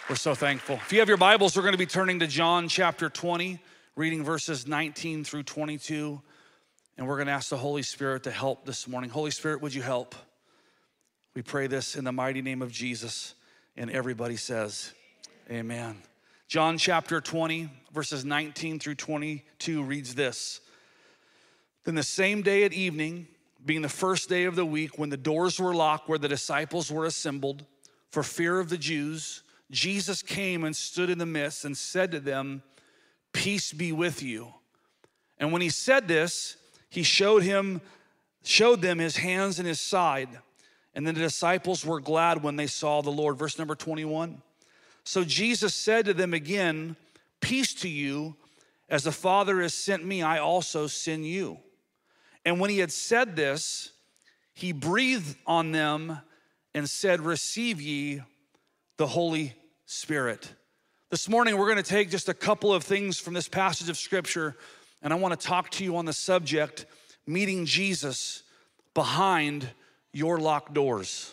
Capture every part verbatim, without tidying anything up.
We're so thankful. If you have your Bibles, we're going to be turning to John chapter twenty, reading verses nineteen through twenty-two. And we're going to ask the Holy Spirit to help this morning. Holy Spirit, would you help? We pray this in the mighty name of Jesus. And everybody says, amen. John chapter twenty, verses nineteen through twenty-two reads this. Then the same day at evening, being the first day of the week, when the doors were locked where the disciples were assembled, for fear of the Jews, Jesus came and stood in the midst and said to them, "Peace be with you." And when he said this, he showed him, showed them his hands and his side. And then the disciples were glad when they saw the Lord. Verse number twenty-one. So Jesus said to them again, "Peace to you. As the Father has sent me, I also send you." And when he had said this, he breathed on them and said, "Receive ye the Holy Spirit." This morning, we're going to take just a couple of things from this passage of Scripture, and I want to talk to you on the subject, meeting Jesus behind your locked doors.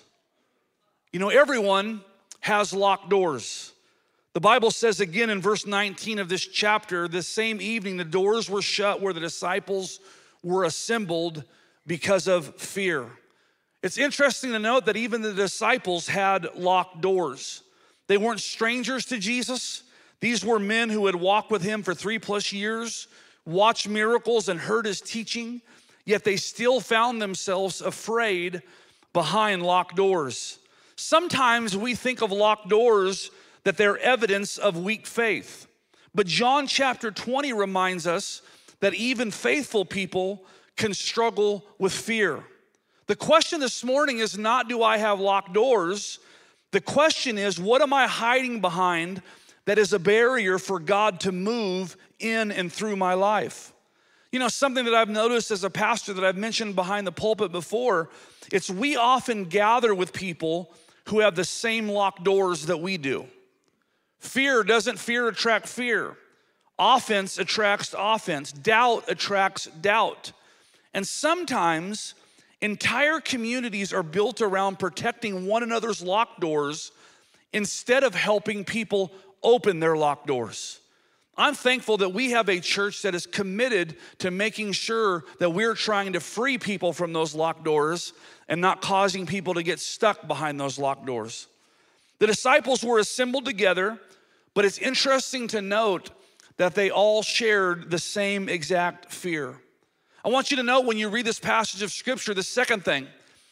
You know, everyone has locked doors. The Bible says again in verse nineteen of this chapter, this same evening, the doors were shut where the disciples were assembled because of fear. It's interesting to note that even the disciples had locked doors. They weren't strangers to Jesus. These were men who had walked with him for three plus years, watched miracles and heard his teaching, yet they still found themselves afraid behind locked doors. Sometimes we think of locked doors that they're evidence of weak faith. But John chapter twenty reminds us that even faithful people can struggle with fear. The question this morning is not, do I have locked doors? The question is, what am I hiding behind that is a barrier for God to move in and through my life? You know, something that I've noticed as a pastor that I've mentioned behind the pulpit before, it's we often gather with people who have the same locked doors that we do. Fear doesn't fear attract fear. Offense attracts offense. Doubt attracts doubt. And sometimes entire communities are built around protecting one another's locked doors instead of helping people open their locked doors. I'm thankful that we have a church that is committed to making sure that we're trying to free people from those locked doors and not causing people to get stuck behind those locked doors. The disciples were assembled together, but it's interesting to note that they all shared the same exact fear. I want you to know when you read this passage of Scripture, the second thing,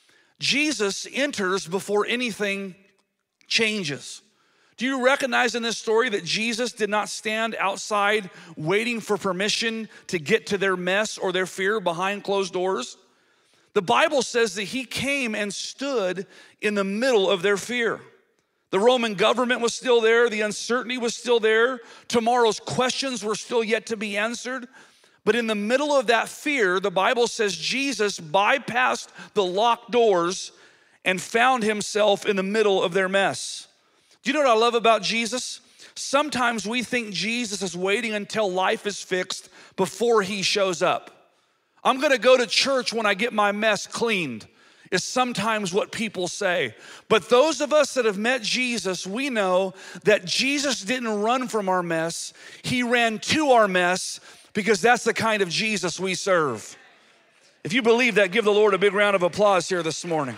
Jesus enters before anything changes. Do you recognize in this story that Jesus did not stand outside waiting for permission to get to their mess or their fear behind closed doors? The Bible says that he came and stood in the middle of their fear. The Roman government was still there. The uncertainty was still there. Tomorrow's questions were still yet to be answered. But in the middle of that fear, the Bible says Jesus bypassed the locked doors and found himself in the middle of their mess. Do you know what I love about Jesus? Sometimes we think Jesus is waiting until life is fixed before he shows up. I'm gonna go to church when I get my mess cleaned, is sometimes what people say. But those of us that have met Jesus, we know that Jesus didn't run from our mess. He ran to our mess, because that's the kind of Jesus we serve. If you believe that, give the Lord a big round of applause here this morning.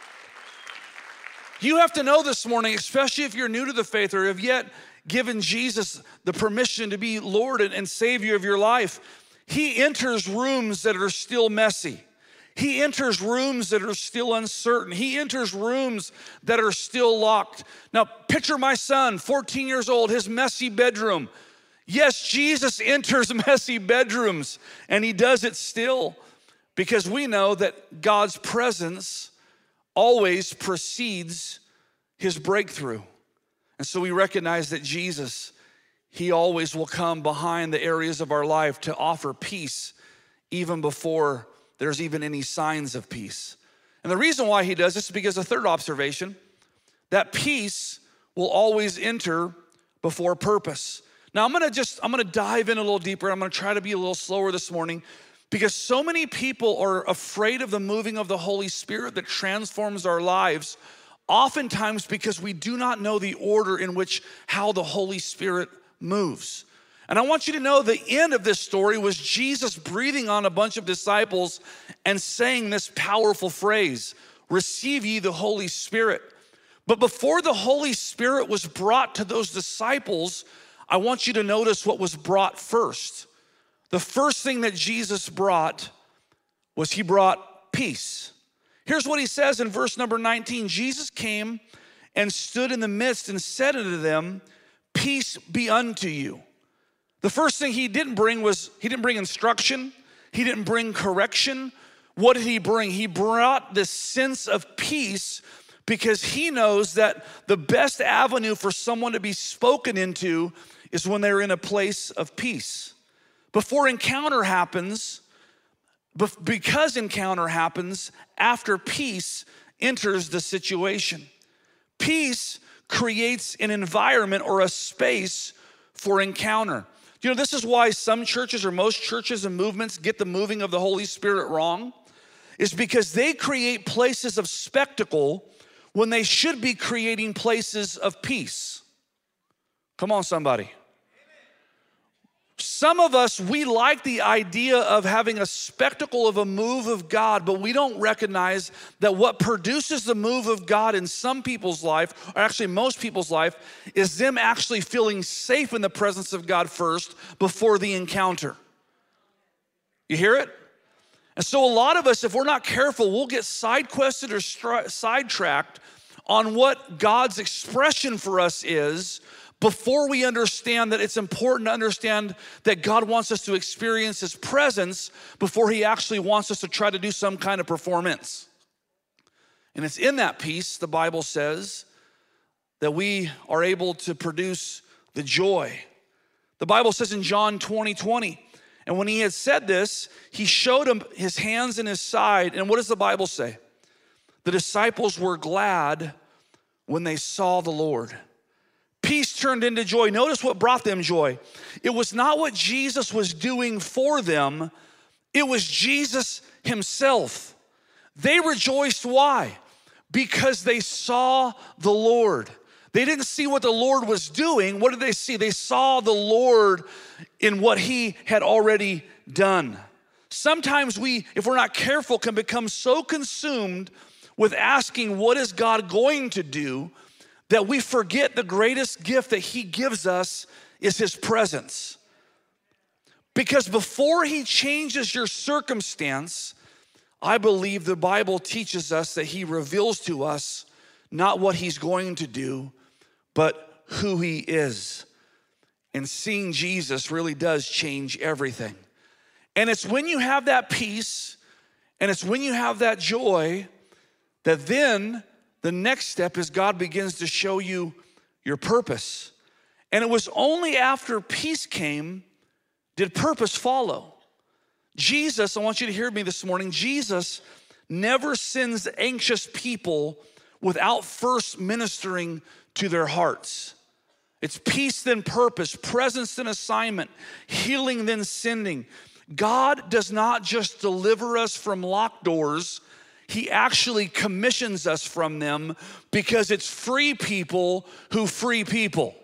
You have to know this morning, especially if you're new to the faith or have yet given Jesus the permission to be Lord and Savior of your life, he enters rooms that are still messy. He enters rooms that are still uncertain. He enters rooms that are still locked. Now, picture my son, fourteen years old, his messy bedroom. Yes, Jesus enters messy bedrooms, and he does it still because we know that God's presence always precedes his breakthrough. And so we recognize that Jesus, he always will come behind the areas of our life to offer peace even before there's even any signs of peace. And the reason why he does this is because a third observation, that peace will always enter before purpose. Now I'm gonna just, I'm gonna dive in a little deeper. I'm gonna try to be a little slower this morning because so many people are afraid of the moving of the Holy Spirit that transforms our lives Oftentimes because we do not know the order in which how the Holy Spirit moves. And I want you to know the end of this story was Jesus breathing on a bunch of disciples and saying this powerful phrase, receive ye the Holy Spirit. But before the Holy Spirit was brought to those disciples, I want you to notice what was brought first. The first thing that Jesus brought was he brought peace. Here's what he says in verse number nineteen. Jesus came and stood in the midst and said unto them, peace be unto you. The first thing he didn't bring was, he didn't bring instruction. He didn't bring correction. What did he bring? He brought this sense of peace because he knows that the best avenue for someone to be spoken into is when they're in a place of peace. Before encounter happens, because encounter happens, after peace enters the situation. Peace creates an environment or a space for encounter. You know, this is why some churches or most churches and movements get the moving of the Holy Spirit wrong, is because they create places of spectacle when they should be creating places of peace. Come on, somebody. Some of us, we like the idea of having a spectacle of a move of God, but we don't recognize that what produces the move of God in some people's life, or actually most people's life, is them actually feeling safe in the presence of God first before the encounter. You hear it? And so a lot of us, if we're not careful, we'll get side-quested or stri- sidetracked on what God's expression for us is before we understand that it's important to understand that God wants us to experience his presence before he actually wants us to try to do some kind of performance. And it's in that peace, the Bible says, that we are able to produce the joy. The Bible says in John twenty twenty, and when he had said this, he showed him his hands and his side. And what does the Bible say? The disciples were glad when they saw the Lord. Peace turned into joy. Notice what brought them joy. It was not what Jesus was doing for them. It was Jesus himself. They rejoiced. Why? Because they saw the Lord. They didn't see what the Lord was doing. What did they see? They saw the Lord in what he had already done. Sometimes we, if we're not careful, can become so consumed with asking, what is God going to do, that we forget the greatest gift that he gives us is his presence. Because before he changes your circumstance, I believe the Bible teaches us that he reveals to us not what he's going to do, but who he is. And seeing Jesus really does change everything. And it's when you have that peace, and it's when you have that joy, that then the next step is God begins to show you your purpose. And it was only after peace came did purpose follow. Jesus, I want you to hear me this morning, Jesus never sends anxious people without first ministering to their hearts. It's peace then purpose, presence then assignment, healing then sending. God does not just deliver us from locked doors, he actually commissions us from them because it's free people who free people.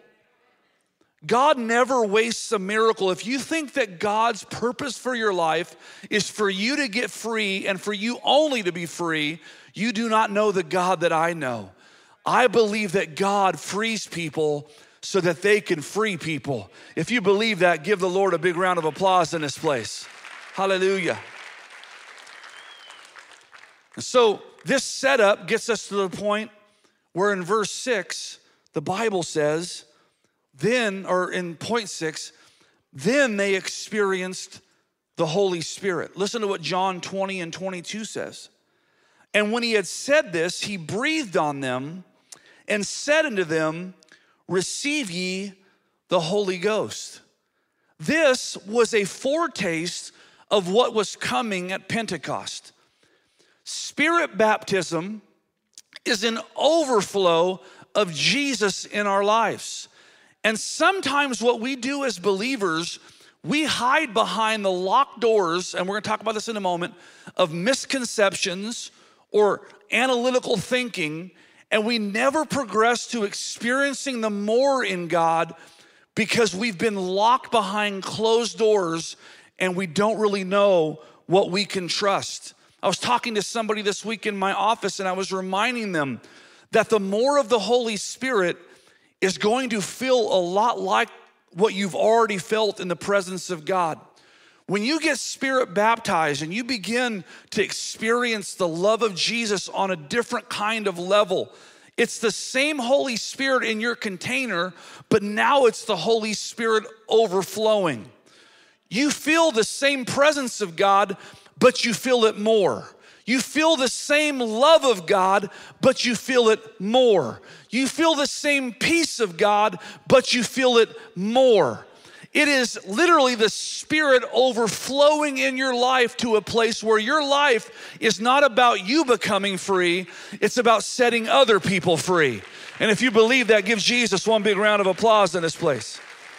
God never wastes a miracle. If you think that God's purpose for your life is for you to get free and for you only to be free, you do not know the God that I know. I believe that God frees people so that they can free people. If you believe that, give the Lord a big round of applause in this place. Hallelujah. So this setup gets us to the point where in verse six, the Bible says, then, or in point six, then they experienced the Holy Spirit. Listen to what John twenty and twenty-two says. And when he had said this, he breathed on them and said unto them, receive ye the Holy Ghost. This was a foretaste of what was coming at Pentecost. Spirit baptism is an overflow of Jesus in our lives. And sometimes what we do as believers, we hide behind the locked doors, and we're gonna talk about this in a moment, of misconceptions or analytical thinking, and we never progress to experiencing the more in God because we've been locked behind closed doors and we don't really know what we can trust. I was talking to somebody this week in my office and I was reminding them that the more of the Holy Spirit is going to feel a lot like what you've already felt in the presence of God. When you get Spirit baptized and you begin to experience the love of Jesus on a different kind of level, it's the same Holy Spirit in your container, but now it's the Holy Spirit overflowing. You feel the same presence of God, but you feel it more. You feel the same love of God, but you feel it more. You feel the same peace of God, but you feel it more. It is literally the Spirit overflowing in your life to a place where your life is not about you becoming free, it's about setting other people free. And if you believe that, give Jesus one big round of applause in this place.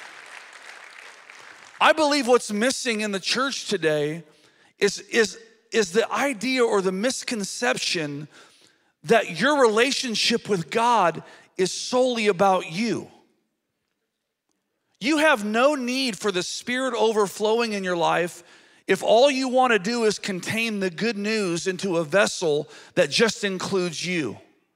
I believe what's missing in the church today is, is, is the idea or the misconception that your relationship with God is solely about you. You have no need for the Spirit overflowing in your life if all you want to do is contain the good news into a vessel that just includes you.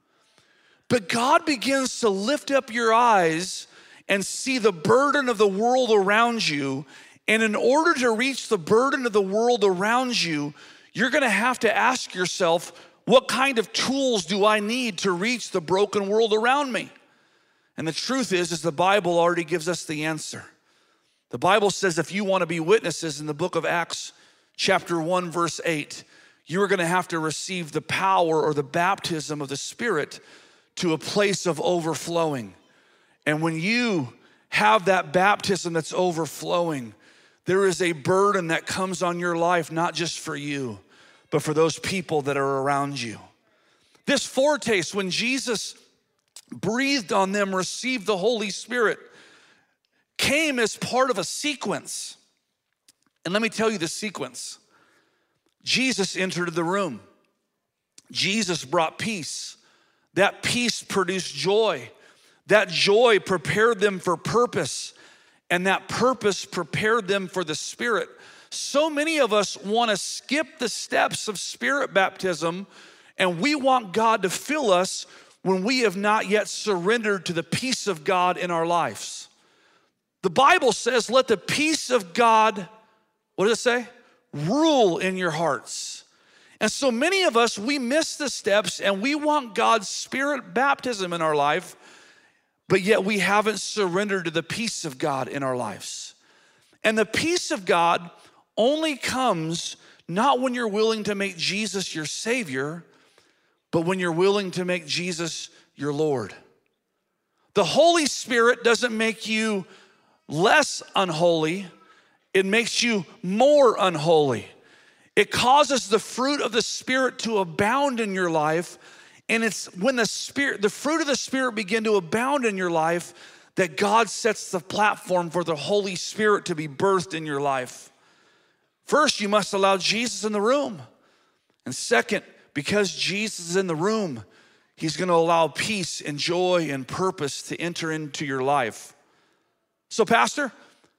But God begins to lift up your eyes and see the burden of the world around you. And in order to reach the burden of the world around you, you're gonna have to ask yourself, what kind of tools do I need to reach the broken world around me? And the truth is, is the Bible already gives us the answer. The Bible says if you want to be witnesses in the book of Acts chapter one, verse eight, you're gonna have to receive the power or the baptism of the Spirit to a place of overflowing. And when you have that baptism that's overflowing, there is a burden that comes on your life, not just for you, but for those people that are around you. This foretaste, when Jesus breathed on them, received the Holy Spirit, came as part of a sequence. And let me tell you the sequence. Jesus entered the room. Jesus brought peace. That peace produced joy. That joy prepared them for purpose. And that purpose prepared them for the Spirit. So many of us want to skip the steps of Spirit baptism, and we want God to fill us when we have not yet surrendered to the peace of God in our lives. The Bible says, let the peace of God, what does it say? Rule in your hearts. And so many of us, we miss the steps and we want God's Spirit baptism in our life, but yet we haven't surrendered to the peace of God in our lives. And the peace of God only comes not when you're willing to make Jesus your Savior, but when you're willing to make Jesus your Lord. The Holy Spirit doesn't make you less unholy, it makes you more unholy. It causes the fruit of the Spirit to abound in your life, and it's when the Spirit, the fruit of the Spirit begin to abound in your life that God sets the platform for the Holy Spirit to be birthed in your life. First, you must allow Jesus in the room. And second, because Jesus is in the room, he's gonna allow peace and joy and purpose to enter into your life. So, Pastor,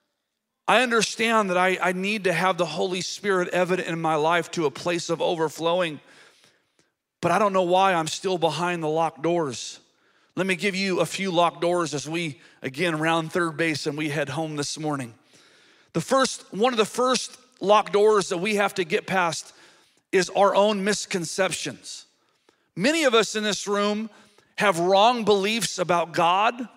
I understand that I, I need to have the Holy Spirit evident in my life to a place of overflowing, but I don't know why I'm still behind the locked doors. Let me give you a few locked doors as we, again, round third base and we head home this morning. The first, one of the first locked doors that we have to get past is our own misconceptions. Many of us in this room have wrong beliefs about God,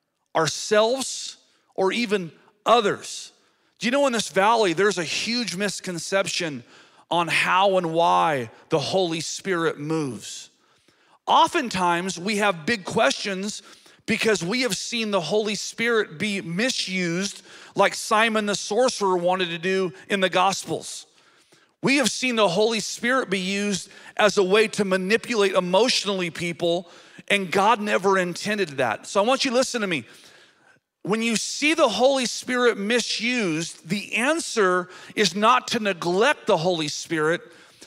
ourselves, or even others. Do you know in this valley, there's a huge misconception on how and why the Holy Spirit moves. Oftentimes, we have big questions because we have seen the Holy Spirit be misused like Simon the sorcerer wanted to do in the Gospels. We have seen the Holy Spirit be used as a way to manipulate emotionally people, and God never intended that. So I want you to listen to me. When you see the Holy Spirit misused, the answer is not to neglect the Holy Spirit.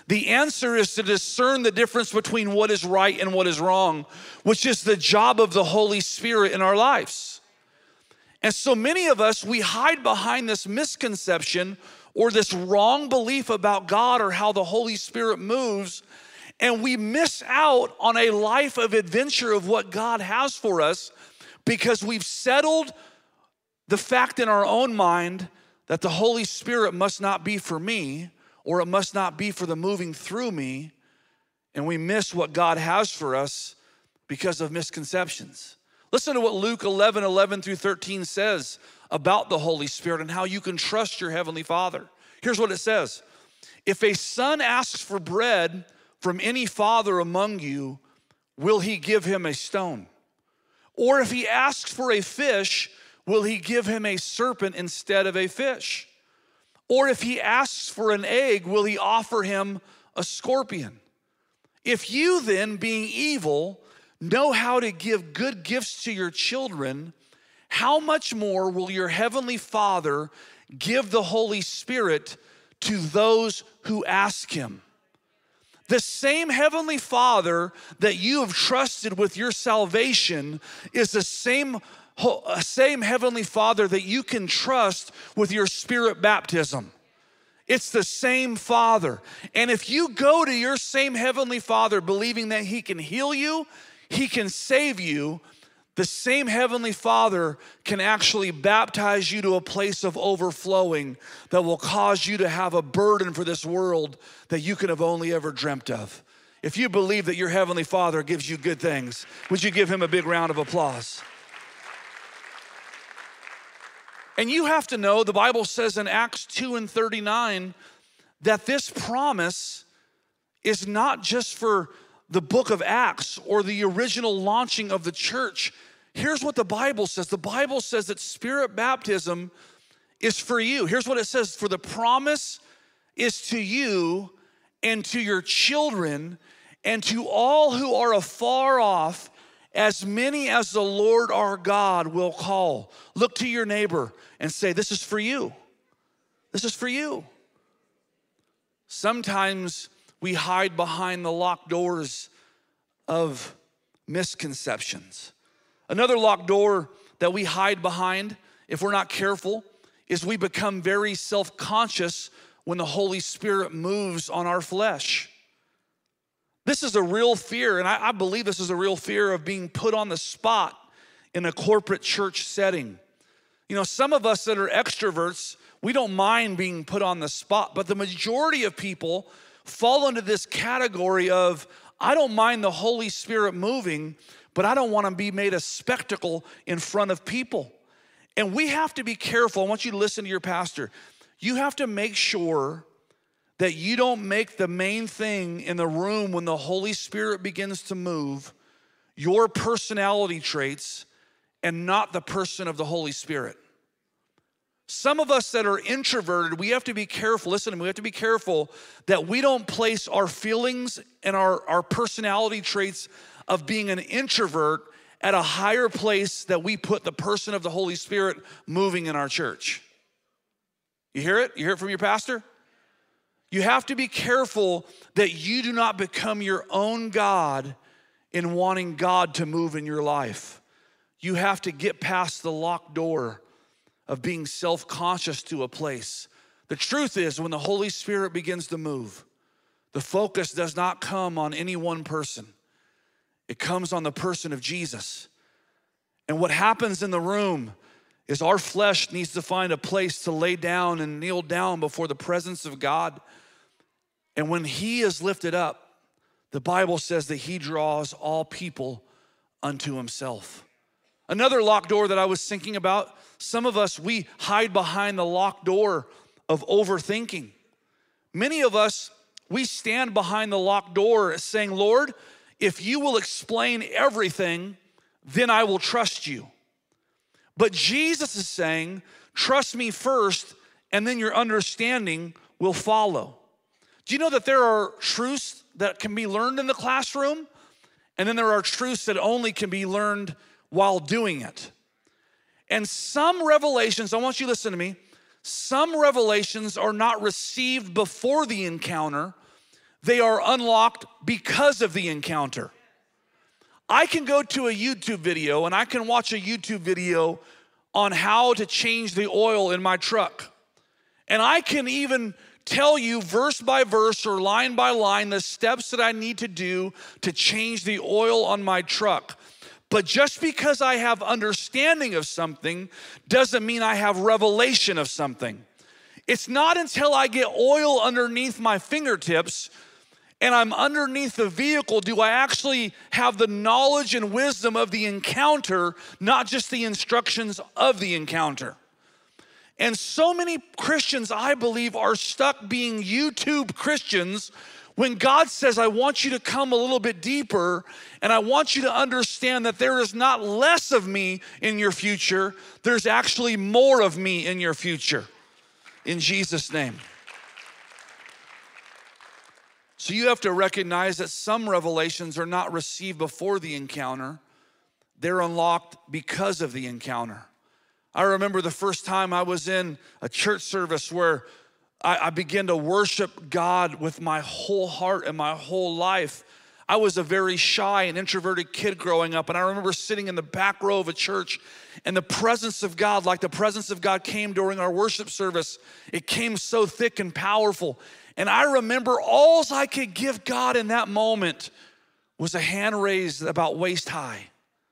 The answer is to discern the difference between what is right and what is wrong, which is the job of the Holy Spirit in our lives. And so many of us, we hide behind this misconception or this wrong belief about God or how the Holy Spirit moves, and we miss out on a life of adventure of what God has for us because we've settled the fact in our own mind that the Holy Spirit must not be for me, or it must not be for the moving through me, and we miss what God has for us because of misconceptions. Listen to what Luke eleven, eleven through thirteen says about the Holy Spirit and how you can trust your Heavenly Father. Here's what it says. If a son asks for bread from any father among you, will he give him a stone? Or if he asks for a fish, will he give him a serpent instead of a fish? Or if he asks for an egg, will he offer him a scorpion? If you then, being evil, know how to give good gifts to your children, how much more will your heavenly Father give the Holy Spirit to those who ask him? The same heavenly Father that you have trusted with your salvation is the same Same heavenly Father that you can trust with your spirit baptism. It's the same Father. And if you go to your same heavenly Father believing that he can heal you, he can save you, the same heavenly Father can actually baptize you to a place of overflowing that will cause you to have a burden for this world that you could have only ever dreamt of. If you believe that your heavenly Father gives you good things, would you give him a big round of applause? And you have to know, the Bible says in Acts two and thirty-nine that this promise is not just for the book of Acts or the original launching of the church. Here's what the Bible says. The Bible says that spirit baptism is for you. Here's what it says. For the promise is to you and to your children and to all who are afar off, as many as the Lord our God will call. Look to your neighbor and say, this is for you. This is for you. Sometimes we hide behind the locked doors of misconceptions. Another locked door that we hide behind, if we're not careful, is we become very self-conscious when the Holy Spirit moves on our flesh. This is a real fear, and I, I believe this is a real fear of being put on the spot in a corporate church setting. You know, some of us that are extroverts, we don't mind being put on the spot, but the majority of people fall into this category of, I don't mind the Holy Spirit moving, but I don't want to be made a spectacle in front of people. And we have to be careful. I want you to listen to your pastor. You have to make sure that you don't make the main thing in the room when the Holy Spirit begins to move your personality traits and not the person of the Holy Spirit. Some of us that are introverted, we have to be careful. Listen to me, we have to be careful that we don't place our feelings and our, our personality traits of being an introvert at a higher place that we put the person of the Holy Spirit moving in our church. You hear it? You hear it from your pastor? You have to be careful that you do not become your own God in wanting God to move in your life. You have to get past the locked door of being self-conscious to a place. The truth is, when the Holy Spirit begins to move, the focus does not come on any one person. It comes on the person of Jesus. And what happens in the room is our flesh needs to find a place to lay down and kneel down before the presence of God. And when he is lifted up, the Bible says that he draws all people unto himself. Another locked door that I was thinking about, some of us, we hide behind the locked door of overthinking. Many of us, we stand behind the locked door saying, Lord, if you will explain everything, then I will trust you. But Jesus is saying, trust me first, and then your understanding will follow. Do you know that there are truths that can be learned in the classroom? And then there are truths that only can be learned while doing it. And some revelations, I want you to listen to me, some revelations are not received before the encounter. they are unlocked because of the encounter. I can go to a YouTube video and I can watch a YouTube video on how to change the oil in my truck. And I can even tell you verse by verse or line by line the steps that I need to do to change the oil on my truck. But just because I have understanding of something doesn't mean I have revelation of something. It's not until I get oil underneath my fingertips and I'm underneath the vehicle do I actually have the knowledge and wisdom of the encounter, not just the instructions of the encounter. And so many Christians, I believe, are stuck being YouTube Christians when God says, I want you to come a little bit deeper and I want you to understand that there is not less of me in your future, there's actually more of me in your future. In Jesus' name. So you have to recognize that some revelations are not received before the encounter. They're unlocked because of the encounter. I remember the first time I was in a church service where I, I began to worship God with my whole heart and my whole life. I was a very shy and introverted kid growing up, and I remember sitting in the back row of a church, and the presence of God, like the presence of God came during our worship service, it came so thick and powerful. And I remember all I could give God in that moment was a hand raised about waist high.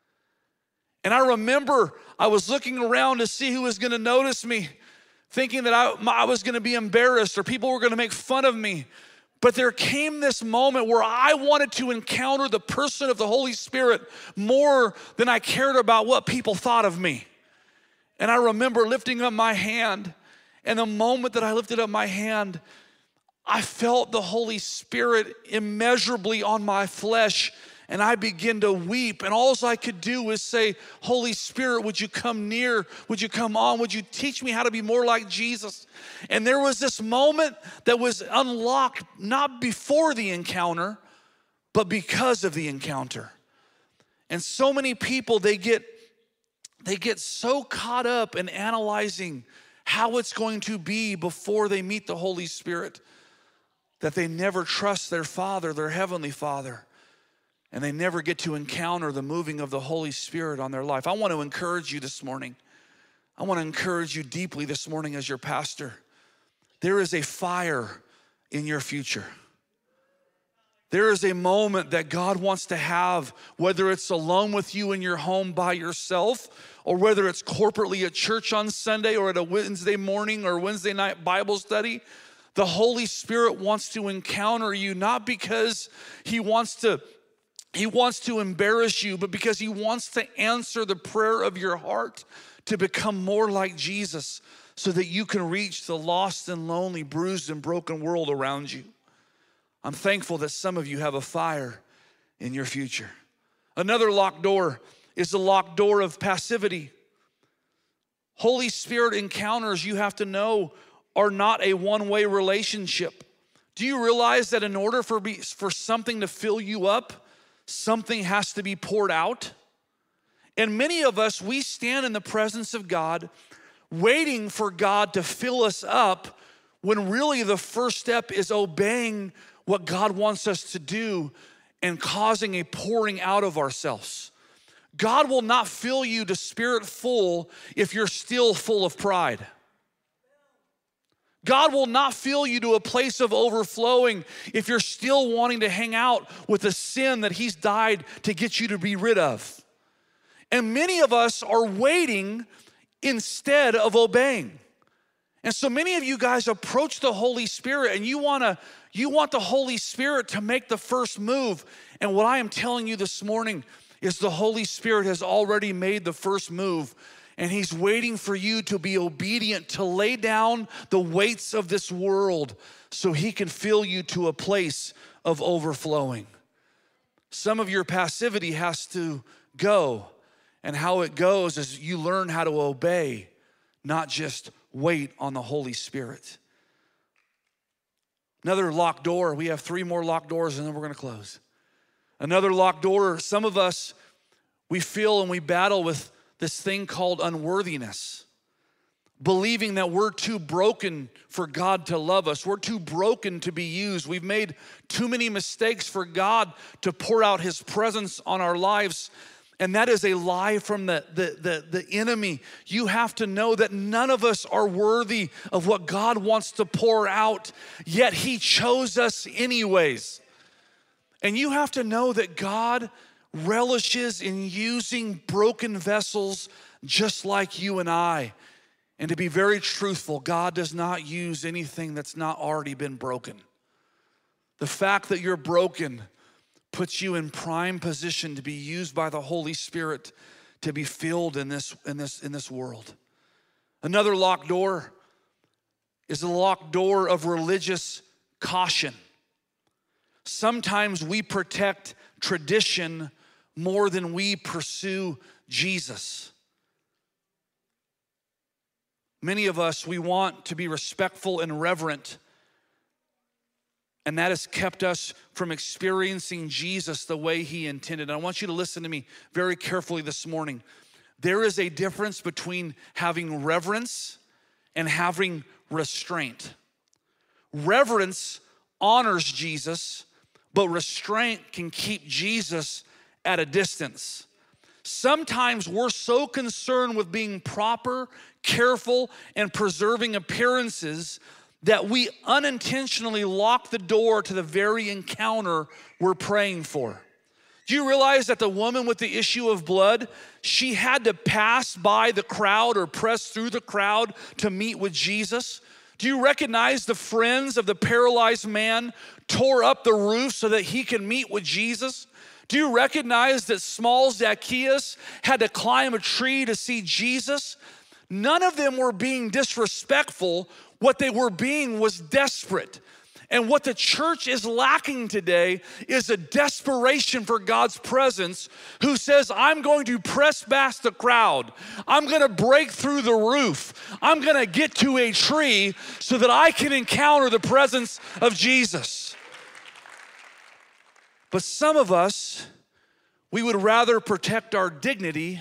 And I remember I was looking around to see who was gonna notice me, thinking that I, I was gonna be embarrassed or people were gonna make fun of me. But there came this moment where I wanted to encounter the person of the Holy Spirit more than I cared about what people thought of me. And I remember lifting up my hand, and the moment that I lifted up my hand, I felt the Holy Spirit immeasurably on my flesh, and I began to weep, and all I could do was say, Holy Spirit, would you come near? Would you come on? Would you teach me how to be more like Jesus? And there was this moment that was unlocked, not before the encounter, but because of the encounter. And so many people, they get, they get so caught up in analyzing how it's going to be before they meet the Holy Spirit that they never trust their Father, their Heavenly Father. And they never get to encounter the moving of the Holy Spirit on their life. I want to encourage you this morning. I want to encourage you deeply this morning as your pastor. There is a fire in your future. There is a moment that God wants to have, whether it's alone with you in your home by yourself, or whether it's corporately at church on Sunday or at a Wednesday morning or Wednesday night Bible study. The Holy Spirit wants to encounter you, not because he wants to He wants to embarrass you, but because he wants to answer the prayer of your heart to become more like Jesus so that you can reach the lost and lonely, bruised and broken world around you. I'm thankful that some of you have a fire in your future. Another locked door is the locked door of passivity. Holy Spirit encounters, you have to know, are not a one-way relationship. Do you realize that in order for, be, for something to fill you up, something has to be poured out? And many of us, we stand in the presence of God waiting for God to fill us up when really the first step is obeying what God wants us to do and causing a pouring out of ourselves. God will not fill you to spirit full if you're still full of pride. God will not fill you to a place of overflowing if you're still wanting to hang out with the sin that he's died to get you to be rid of. And many of us are waiting instead of obeying. And so many of you guys approach the Holy Spirit and you wanna, you want the Holy Spirit to make the first move. And what I am telling you this morning is the Holy Spirit has already made the first move. And he's waiting for you to be obedient, to lay down the weights of this world so he can fill you to a place of overflowing. Some of your passivity has to go. And how it goes is you learn how to obey, not just wait on the Holy Spirit. Another locked door. We have three more locked doors and then we're going to close. Another locked door. Some of us, we feel and we battle with this thing called unworthiness. believing that we're too broken for God to love us. We're too broken to be used. We've made too many mistakes for God to pour out his presence on our lives. And that is a lie from the, the, the, the enemy. You have to know that none of us are worthy of what God wants to pour out, yet he chose us anyways. And you have to know that God relishes in using broken vessels just like you and I. And to be very truthful, God does not use anything that's not already been broken. The fact that you're broken puts you in prime position to be used by the Holy Spirit to be filled in this, in this, in this world. Another locked door is the locked door of religious caution. Sometimes we protect tradition more than we pursue Jesus. Many of us, we want to be respectful and reverent, and that has kept us from experiencing Jesus the way he intended. And I want you to listen to me very carefully this morning. There is a difference between having reverence and having restraint. Reverence honors Jesus, but restraint can keep Jesus at a distance. Sometimes we're so concerned with being proper, careful, and preserving appearances that we unintentionally lock the door to the very encounter we're praying for. Do you realize that the woman with the issue of blood, she had to pass by the crowd or press through the crowd to meet with Jesus? Do you recognize the friends of the paralyzed man tore up the roof so that he can meet with Jesus? Do you recognize that small Zacchaeus had to climb a tree to see Jesus? None of them were being disrespectful. What they were being was desperate. And what the church is lacking today is a desperation for God's presence, who says, I'm going to press past the crowd. I'm gonna break through the roof. I'm gonna get to a tree so that I can encounter the presence of Jesus. But some of us, we would rather protect our dignity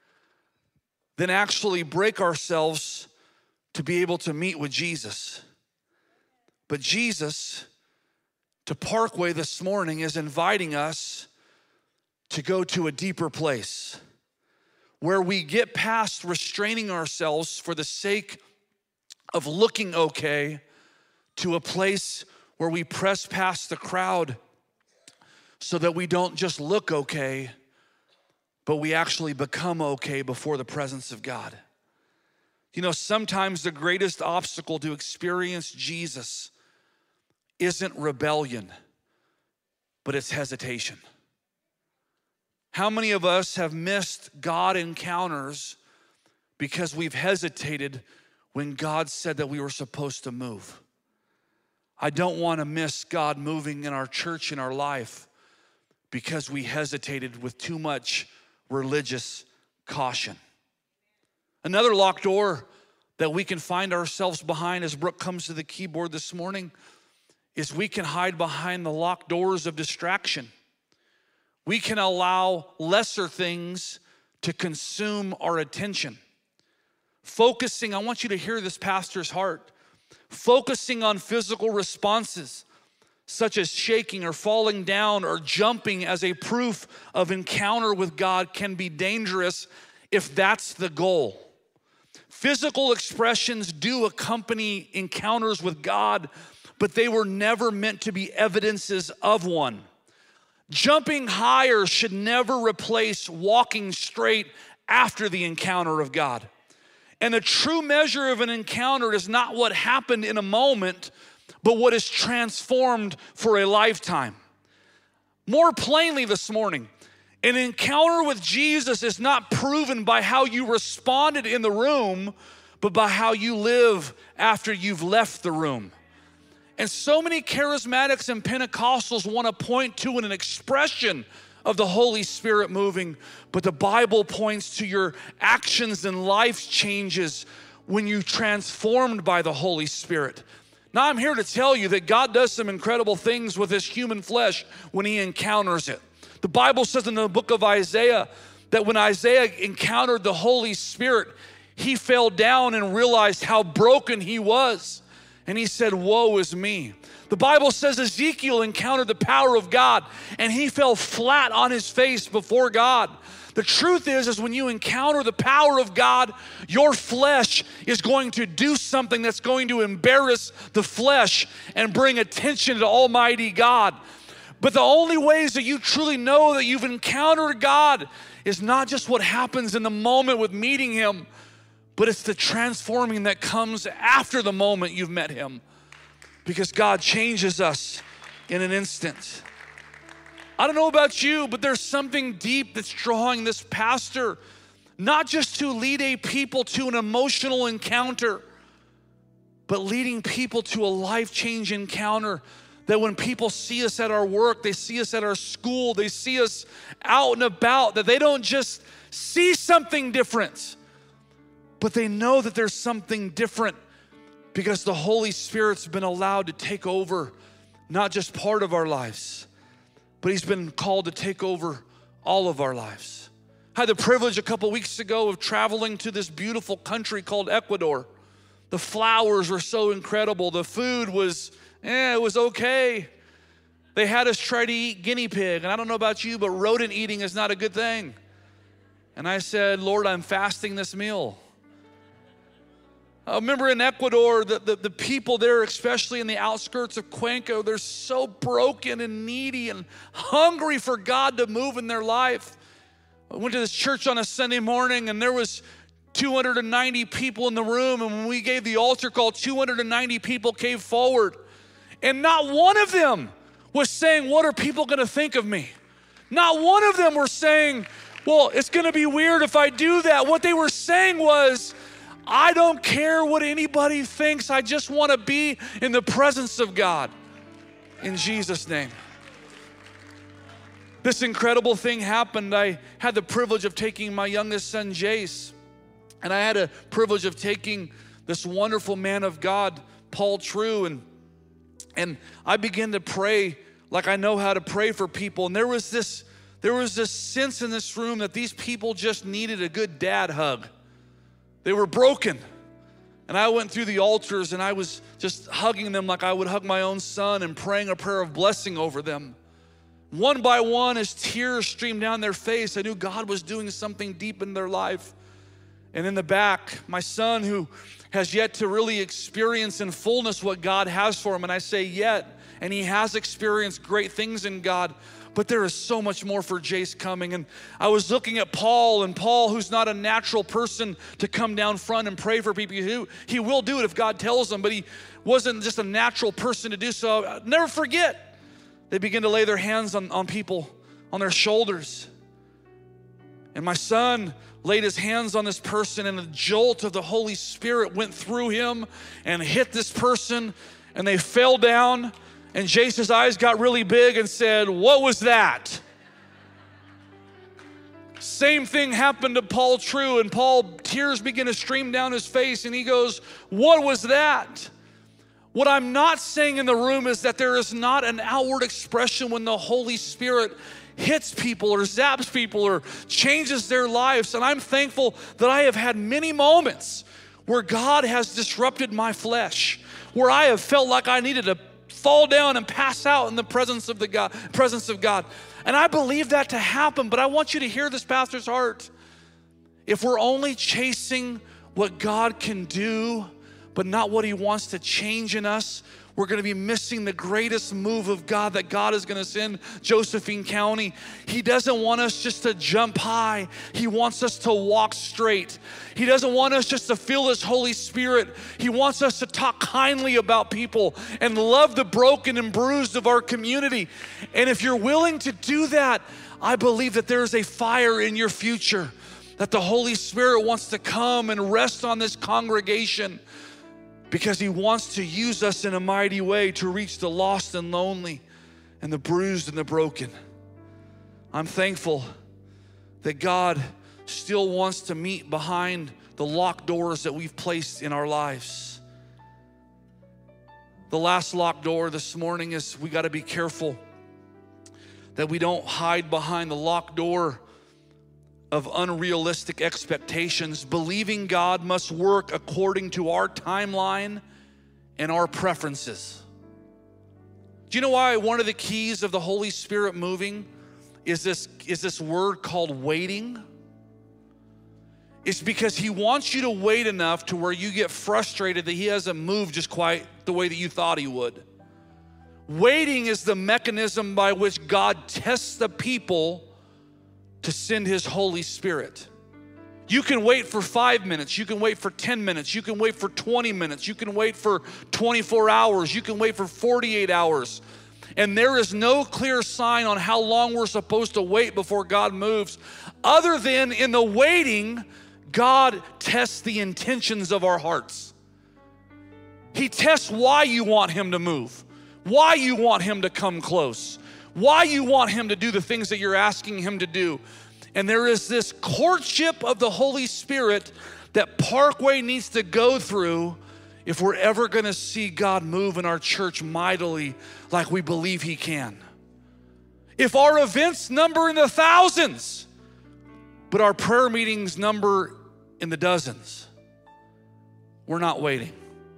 than actually break ourselves to be able to meet with Jesus. But Jesus, to Parkway this morning, is inviting us to go to a deeper place where we get past restraining ourselves for the sake of looking okay to a place where we press past the crowd so that we don't just look okay, but we actually become okay before the presence of God. You know, sometimes the greatest obstacle to experience Jesus isn't rebellion, but it's hesitation. How many of us have missed God encounters because we've hesitated when God said that we were supposed to move? I don't want to miss God moving in our church, in our life, because we hesitated with too much religious caution. Another locked door that we can find ourselves behind as Brooke comes to the keyboard this morning is we can hide behind the locked doors of distraction. We can allow lesser things to consume our attention. Focusing, I want you to hear this pastor's heart, focusing on physical responses such as shaking or falling down or jumping as a proof of encounter with God can be dangerous if that's the goal. Physical expressions do accompany encounters with God, but they were never meant to be evidences of one. Jumping higher should never replace walking straight after the encounter of God. And the true measure of an encounter is not what happened in a moment, but what is transformed for a lifetime. More plainly this morning, an encounter with Jesus is not proven by how you responded in the room, but by how you live after you've left the room. And so many charismatics and Pentecostals want to point to an expression of the Holy Spirit moving, but the Bible points to your actions and life changes when you're transformed by the Holy Spirit. Now I'm here to tell you that God does some incredible things with his human flesh when he encounters it. The Bible says in the book of Isaiah that when Isaiah encountered the Holy Spirit, he fell down and realized how broken he was. And he said, woe is me. The Bible says Ezekiel encountered the power of God and he fell flat on his face before God. The truth is, is when you encounter the power of God, your flesh is going to do something that's going to embarrass the flesh and bring attention to Almighty God. But the only ways that you truly know that you've encountered God is not just what happens in the moment with meeting him, but it's the transforming that comes after the moment you've met him. Because God changes us in an instant. I don't know about you, but there's something deep that's drawing this pastor, not just to lead a people to an emotional encounter, but leading people to a life-change encounter that when people see us at our work, they see us at our school, they see us out and about, that they don't just see something different, but they know that there's something different because the Holy Spirit's been allowed to take over not just part of our lives, but he's been called to take over all of our lives. I had the privilege a couple weeks ago of traveling to this beautiful country called Ecuador. The flowers were so incredible. The food was, eh, it was okay. They had us try to eat guinea pig, and I don't know about you, but rodent eating is not a good thing. And I said, Lord, I'm fasting this meal. I remember in Ecuador, the, the, the people there, especially in the outskirts of Cuenca, they're so broken and needy and hungry for God to move in their life. I went to this church on a Sunday morning and there was two hundred ninety people in the room, and when we gave the altar call, two hundred ninety people came forward. And not one of them was saying, what are people gonna think of me? Not one of them were saying, well, it's gonna be weird if I do that. What they were saying was, I don't care what anybody thinks. I just want to be in the presence of God. In Jesus' name. This incredible thing happened. I had the privilege of taking my youngest son, Jace, and I had a privilege of taking this wonderful man of God, Paul True, and, and I began to pray like I know how to pray for people. And there was this, there was this sense in this room that these people just needed a good dad hug. They were broken. And I went through the altars and I was just hugging them like I would hug my own son and praying a prayer of blessing over them. One by one, as tears streamed down their face, I knew God was doing something deep in their life. And in the back, my son, who has yet to really experience in fullness what God has for him, and I say yet, and he has experienced great things in God, but there is so much more for Jace coming. And I was looking at Paul, and Paul, who's not a natural person to come down front and pray for people. He, he will do it if God tells him, but he wasn't just a natural person to do so. I'll never forget, they begin to lay their hands on, on people, on their shoulders. And my son laid his hands on this person, and a jolt of the Holy Spirit went through him and hit this person, and they fell down. And Jace's eyes got really big and said, what was that? Same thing happened to Paul True, and Paul, tears begin to stream down his face, and he goes, what was that? What I'm not saying in the room is that there is not an outward expression when the Holy Spirit hits people or zaps people or changes their lives. And I'm thankful that I have had many moments where God has disrupted my flesh, where I have felt like I needed to fall down and pass out in the presence of the God, presence of God. And I believe that to happen, but I want you to hear this pastor's heart. If we're only chasing what God can do, but not what he wants to change in us, we're gonna be missing the greatest move of God that God is gonna send Josephine County. He doesn't want us just to jump high. He wants us to walk straight. He doesn't want us just to feel his Holy Spirit. He wants us to talk kindly about people and love the broken and bruised of our community. And if you're willing to do that, I believe that there is a fire in your future, that the Holy Spirit wants to come and rest on this congregation, because he wants to use us in a mighty way to reach the lost and lonely and the bruised and the broken. I'm thankful that God still wants to meet behind the locked doors that we've placed in our lives. The last locked door this morning is we got to be careful that we don't hide behind the locked door of unrealistic expectations, believing God must work according to our timeline and our preferences. Do you know why one of the keys of the Holy Spirit moving is this, is this word called waiting? It's because he wants you to wait enough to where you get frustrated that he hasn't moved just quite the way that you thought he would. Waiting is the mechanism by which God tests the people to send his Holy Spirit. You can wait for five minutes, you can wait for ten minutes, you can wait for twenty minutes, you can wait for twenty-four hours, you can wait for forty-eight hours. And there is no clear sign on how long we're supposed to wait before God moves, other than in the waiting, God tests the intentions of our hearts. He tests why you want him to move, why you want him to come close, why you want him to do the things that you're asking him to do. And there is this courtship of the Holy Spirit that Parkway needs to go through if we're ever gonna see God move in our church mightily like we believe he can. If our events number in the thousands, but our prayer meetings number in the dozens, we're not waiting.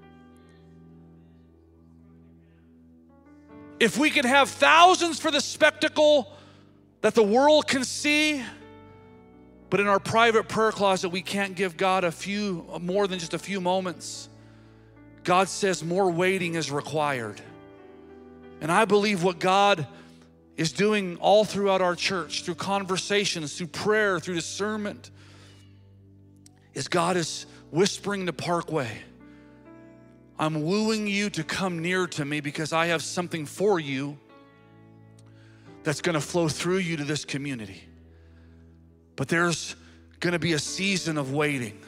If we can have thousands for the spectacle that the world can see, but in our private prayer closet, we can't give God a few, more than just a few moments, God says more waiting is required. And I believe what God is doing all throughout our church, through conversations, through prayer, through discernment, is God is whispering to Parkway, I'm wooing you to come near to me because I have something for you that's gonna flow through you to this community. But there's gonna be a season of waiting.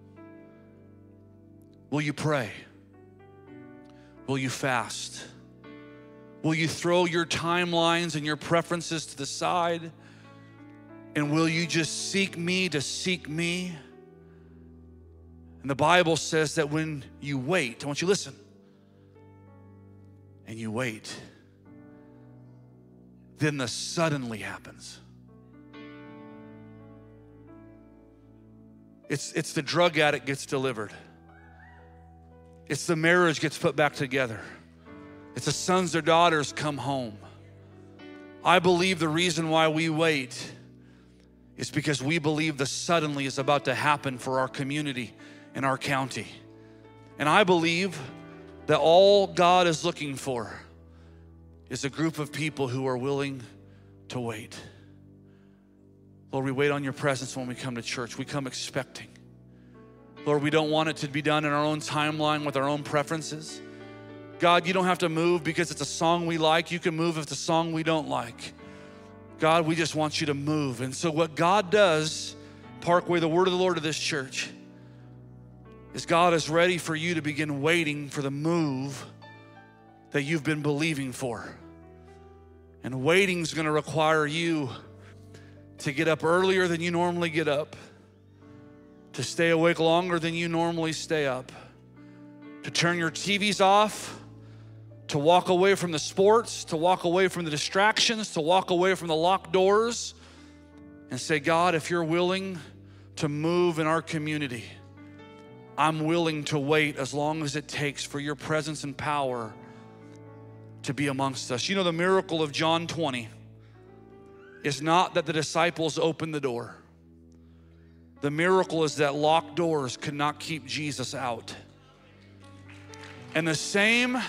Will you pray? Will you fast? Will you throw your timelines and your preferences to the side? And will you just seek me to seek me? And the Bible says that when you wait, I want you to listen, and you wait, then the suddenly happens. It's, it's the drug addict gets delivered. It's the marriage gets put back together. It's the sons or daughters come home. I believe the reason why we wait is because we believe the suddenly is about to happen for our community and our county. And I believe that all God is looking for is a group of people who are willing to wait. Lord, we wait on your presence when we come to church. We come expecting. Lord, we don't want it to be done in our own timeline with our own preferences. God, you don't have to move because it's a song we like. You can move if it's a song we don't like. God, we just want you to move. And so what God does, Parkway, the word of the Lord to this church, is God is ready for you to begin waiting for the move that you've been believing for. And waiting is gonna require you to get up earlier than you normally get up, to stay awake longer than you normally stay up, to turn your T Vs off, to walk away from the sports, to walk away from the distractions, to walk away from the locked doors and say, God, if you're willing to move in our community, I'm willing to wait as long as it takes for your presence and power to be amongst us. You know, the miracle of John twenty is not that the disciples opened the door. The miracle is that locked doors could not keep Jesus out. And the same,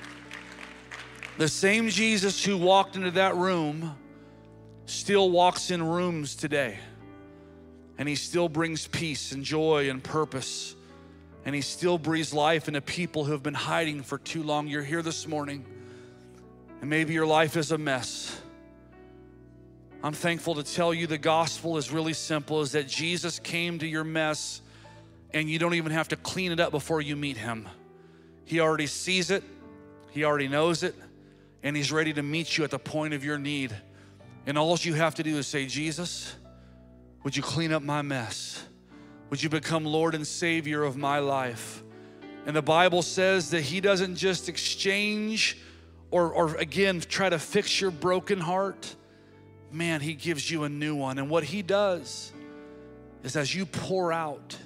the same Jesus who walked into that room still walks in rooms today. And he still brings peace and joy and purpose. And he still breathes life into people who have been hiding for too long. You're here this morning, and maybe your life is a mess. I'm thankful to tell you the gospel is really simple, is that Jesus came to your mess and you don't even have to clean it up before you meet him. He already sees it, he already knows it, and he's ready to meet you at the point of your need. And all you have to do is say, Jesus, would you clean up my mess? Would you become Lord and Savior of my life? And the Bible says that he doesn't just exchange or, or again, try to fix your broken heart. Man, he gives you a new one. And what he does is as you pour out,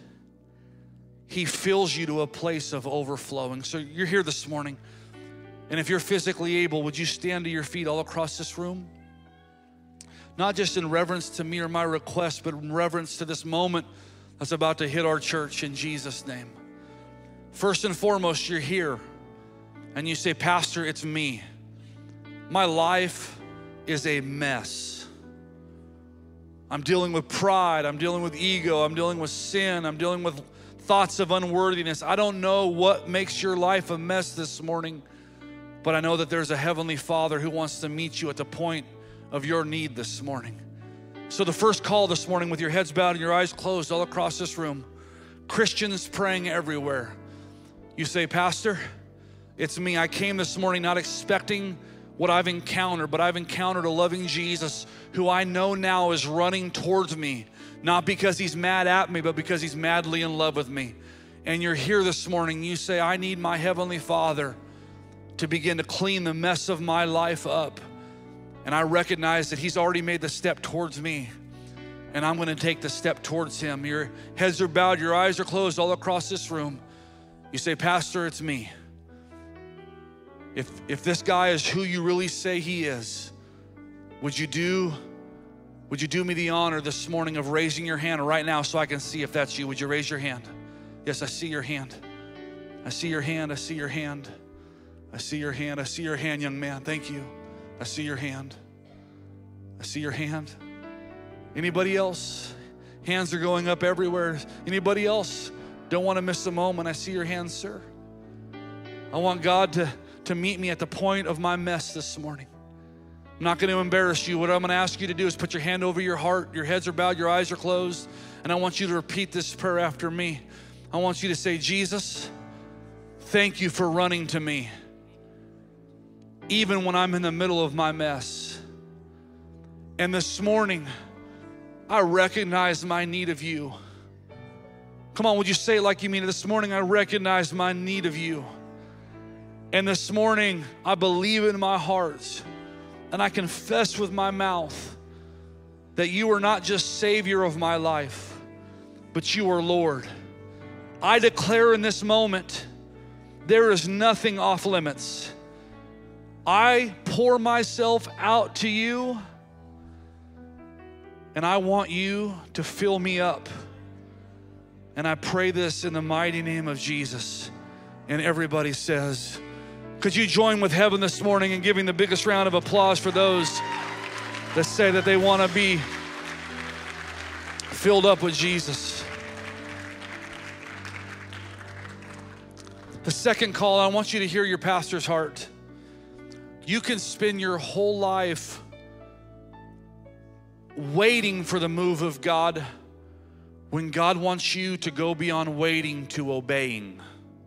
he fills you to a place of overflowing. So you're here this morning, and if you're physically able, would you stand to your feet all across this room? Not just in reverence to me or my request, but in reverence to this moment that's about to hit our church in Jesus' name. First and foremost, you're here and you say, Pastor, it's me. My life is a mess. I'm dealing with pride, I'm dealing with ego, I'm dealing with sin, I'm dealing with thoughts of unworthiness. I don't know what makes your life a mess this morning, but I know that there's a Heavenly Father who wants to meet you at the point of your need this morning. So the first call this morning, with your heads bowed and your eyes closed all across this room, Christians praying everywhere. You say, Pastor, it's me. I came this morning not expecting what I've encountered, but I've encountered a loving Jesus who I know now is running towards me, not because he's mad at me, but because he's madly in love with me. And you're here this morning, you say, I need my Heavenly Father to begin to clean the mess of my life up. And I recognize that he's already made the step towards me, and I'm gonna take the step towards him. Your heads are bowed, your eyes are closed all across this room. You say, Pastor, it's me. If, if this guy is who you really say he is, would you do, would you do me the honor this morning of raising your hand right now so I can see if that's you? Would you raise your hand? Yes, I see your hand. I see your hand, I see your hand. I see your hand, I see your hand, young man, thank you. I see your hand. I see your hand. Anybody else? Hands are going up everywhere. Anybody else? Don't want to miss a moment. I see your hand, sir. I want God to, to meet me at the point of my mess this morning. I'm not going to embarrass you. What I'm going to ask you to do is put your hand over your heart. Your heads are bowed, your eyes are closed, and I want you to repeat this prayer after me. I want you to say, Jesus, thank you for running to me, even when I'm in the middle of my mess. And this morning, I recognize my need of you. Come on, would you say it like you mean it? This morning, I recognize my need of you. And this morning, I believe in my heart and I confess with my mouth that you are not just Savior of my life, but you are Lord. I declare in this moment, there is nothing off limits. I pour myself out to you, and I want you to fill me up. And I pray this in the mighty name of Jesus. And everybody says, could you join with heaven this morning in giving the biggest round of applause for those that say that they want to be filled up with Jesus? The second call, I want you to hear your pastor's heart. You can spend your whole life waiting for the move of God when God wants you to go beyond waiting to obeying.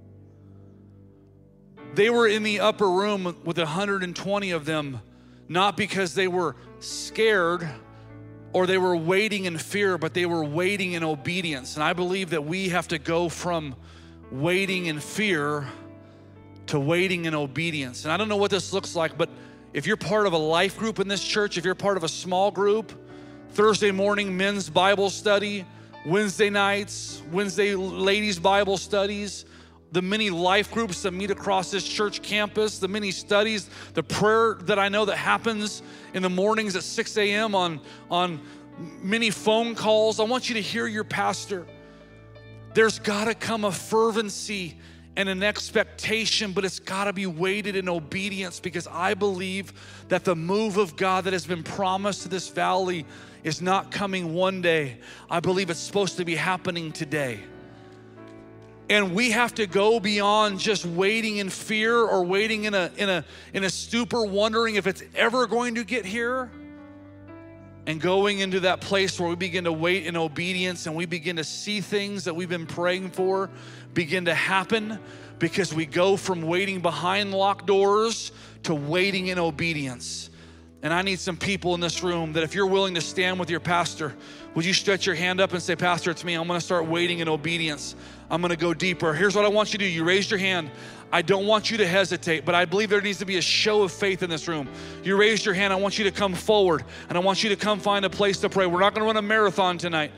They were in the upper room with one hundred twenty of them, not because they were scared or they were waiting in fear, but they were waiting in obedience. And I believe that we have to go from waiting in fear to waiting in obedience. And I don't know what this looks like, but if you're part of a life group in this church, if you're part of a small group, Thursday morning men's Bible study, Wednesday nights, Wednesday ladies Bible studies, the many life groups that meet across this church campus, the many studies, the prayer that I know that happens in the mornings at six a m on, on many phone calls. I want you to hear your pastor. There's gotta come a fervency and an expectation, but it's gotta be weighted in obedience, because I believe that the move of God that has been promised to this valley is not coming one day. I believe it's supposed to be happening today. And we have to go beyond just waiting in fear or waiting in a, in a, in a stupor, wondering if it's ever going to get here, and going into that place where we begin to wait in obedience and we begin to see things that we've been praying for begin to happen, because we go from waiting behind locked doors to waiting in obedience. And I need some people in this room that if you're willing to stand with your pastor, would you stretch your hand up and say, Pastor, it's me. I'm gonna start waiting in obedience. I'm gonna go deeper. Here's what I want you to do. You raised your hand. I don't want you to hesitate, but I believe there needs to be a show of faith in this room. You raised your hand. I want you to come forward, and I want you to come find a place to pray. We're not gonna run a marathon tonight,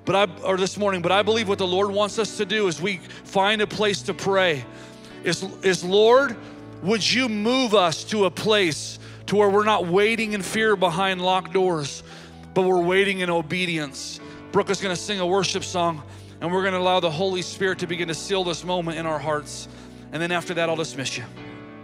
But I, or this morning, but I believe what the Lord wants us to do is we find a place to pray. Is, is Lord, would you move us to a place to where we're not waiting in fear behind locked doors, but we're waiting in obedience. Brooke is gonna sing a worship song, and we're gonna allow the Holy Spirit to begin to seal this moment in our hearts. And then after that, I'll dismiss you.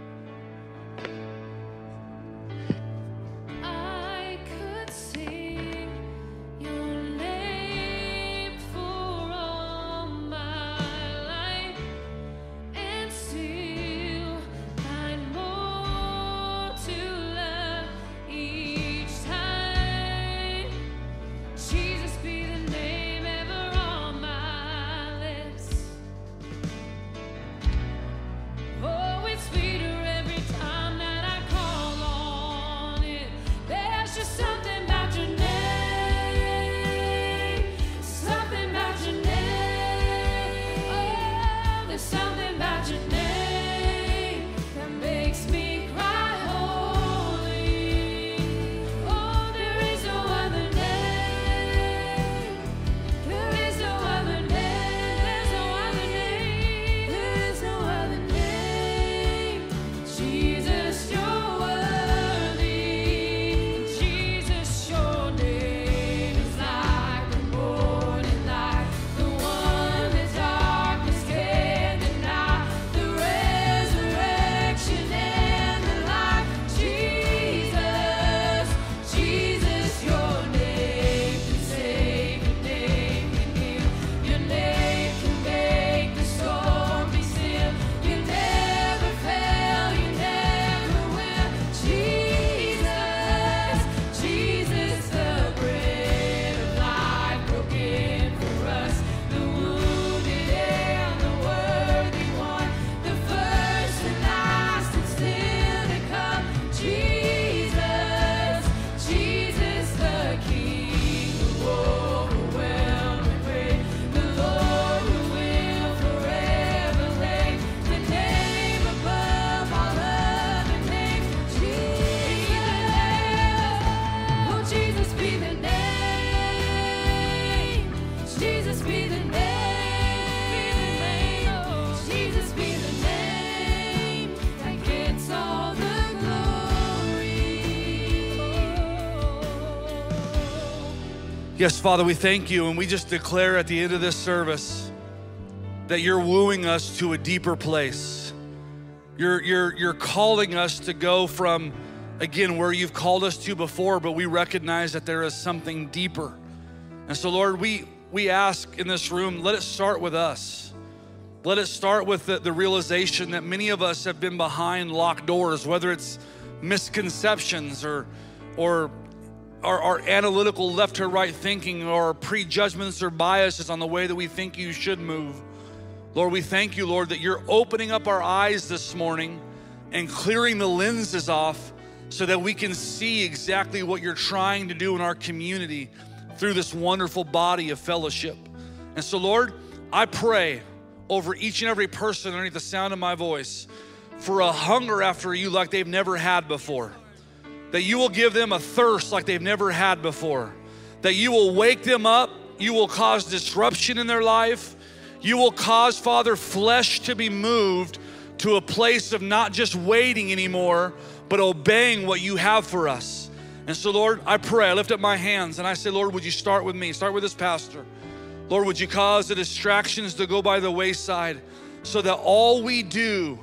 Yes, Father, we thank you, and we just declare at the end of this service that you're wooing us to a deeper place. You're, you're, you're calling us to go from, again, where you've called us to before, but we recognize that there is something deeper. And so, Lord, we, we ask in this room, let it start with us. Let it start with the, the realization that many of us have been behind locked doors, whether it's misconceptions or, or Our, our analytical left to right thinking, or prejudgments or biases on the way that we think you should move. Lord, we thank you, Lord, that you're opening up our eyes this morning and clearing the lenses off so that we can see exactly what you're trying to do in our community through this wonderful body of fellowship. And so, Lord, I pray over each and every person underneath the sound of my voice for a hunger after you like they've never had before. That you will give them a thirst like they've never had before. That you will wake them up. You will cause disruption in their life. You will cause, Father, flesh to be moved to a place of not just waiting anymore, but obeying what you have for us. And so, Lord, I pray, I lift up my hands and I say, Lord, would you start with me? Start with this pastor. Lord, would you cause the distractions to go by the wayside so that all we do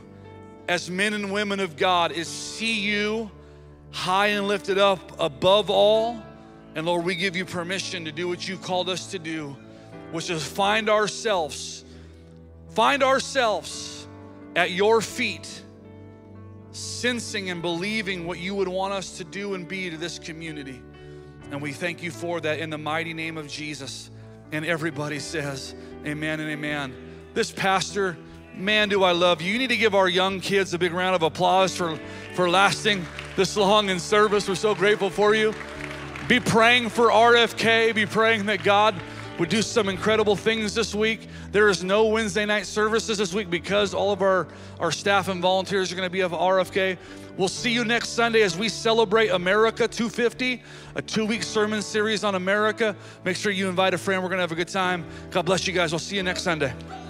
as men and women of God is see you high and lifted up above all. And Lord, we give you permission to do what you've called us to do, which is find ourselves, find ourselves at your feet, sensing and believing what you would want us to do and be to this community. And we thank you for that in the mighty name of Jesus. And everybody says amen and amen. This pastor, man, do I love you. You need to give our young kids a big round of applause for, for lasting this long in service. We're so grateful for you. Be praying for R F K. Be praying that God would do some incredible things this week. There is no Wednesday night services this week because all of our, our staff and volunteers are gonna be at R F K. We'll see you next Sunday as we celebrate America two fifty, a two-week sermon series on America. Make sure you invite a friend. We're gonna have a good time. God bless you guys. We'll see you next Sunday.